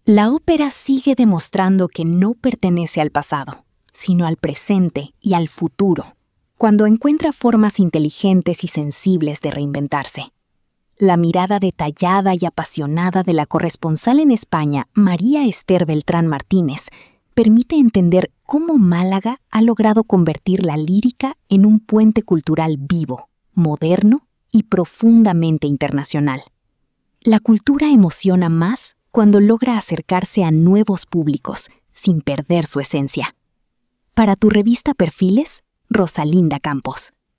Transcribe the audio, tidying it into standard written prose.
La ópera sigue demostrando que no pertenece al pasado, sino al presente y al futuro, cuando encuentra formas inteligentes y sensibles de reinventarse. La mirada detallada y apasionada de la corresponsal en España, María Esther Beltrán Martínez, permite entender cómo Málaga ha logrado convertir la lírica en un puente cultural vivo, moderno y profundamente internacional. La cultura emociona más cuando logra acercarse a nuevos públicos sin perder su esencia. Para tu revista Perfiles, Rosalinda Campos.